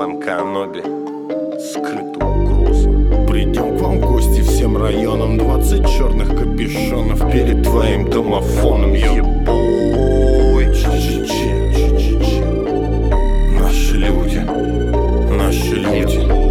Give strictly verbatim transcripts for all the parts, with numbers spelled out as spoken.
звонка Аноби, скрытая угроза. Придем к вам в гости всем районам, двадцать черных капюшонов перед твоим домофоном. Ебой, че-че-че, че-че-че. Наши люди, наши люди.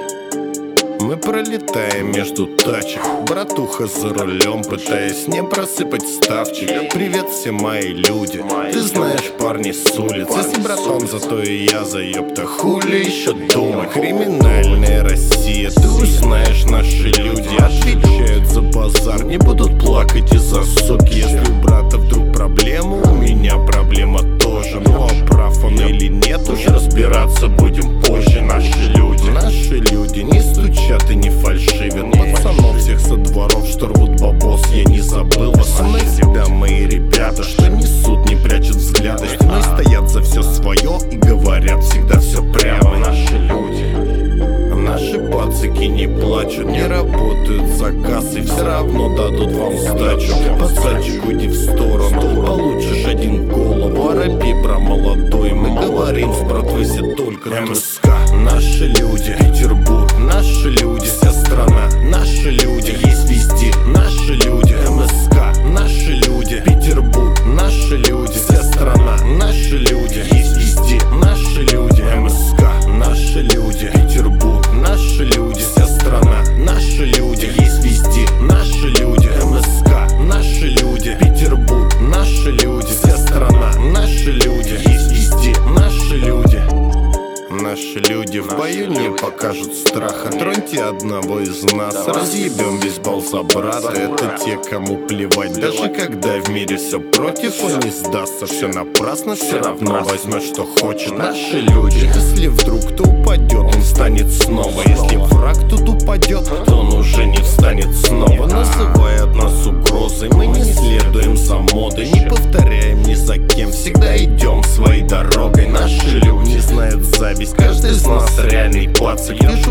Мы пролетаем между тачек, братуха за рулем, пытаясь не просыпать ставчик. Привет, все мои люди, ты знаешь, парни с улиц. Если братан, зато и я заеб-то хули еще думать. Криминальная Россия, ты узнаешь, наши люди отвечают за базар, не будут плакать из-за суки. Если у брата вдруг проблема, у меня проблема тоже. Ну а прав он или нет, уж разбираться будем позже. Наши люди, наши люди не стучат и не фальшивят. Пацанов всех со дворов, что рвут бабос, я не забыл вас. Мы всегда мои ребята, что несут, не прячут взгляды. Стеной стоят за все свое и говорят всегда все прямо. Наши люди, наши пацаки не плачут, не работают за кассой, все равно дадут вам сдачу. Пацанчик, уйди в сторону, получишь один в голову. Арапи про молодой, мы говорим с братвой все только МСК. Наши люди, Петербург, наши люди, вся страна, наши люди, есть везде, наши люди, МСК, наши люди, Петербург, наши люди, вся страна, наши люди, есть везде, наши люди, МСК, наши люди, Петербург, наши люди, вся страна, наши люди, есть везде, наши люди, МСК, наши люди, Петербург, наши люди, вся страна, наши люди, есть везде, наши люди. Наши люди в бою не покажут страха. Троньте одного из нас, разъебем весь бал за брата. Это те, кому плевать, даже когда в мире все против. Он не сдастся, все напрасно, все равно возьмет, что хочет. Наши люди, если вдруг кто упадет, он встанет снова. Если враг тут упадет, то он уже не встанет снова. Называют нас угрозой, мы не следуем за модой, не повторяем ни за кем, всегда идем своей дорогой. Наши люди не знают зависть, каждый из нас реальный пацак. Вижу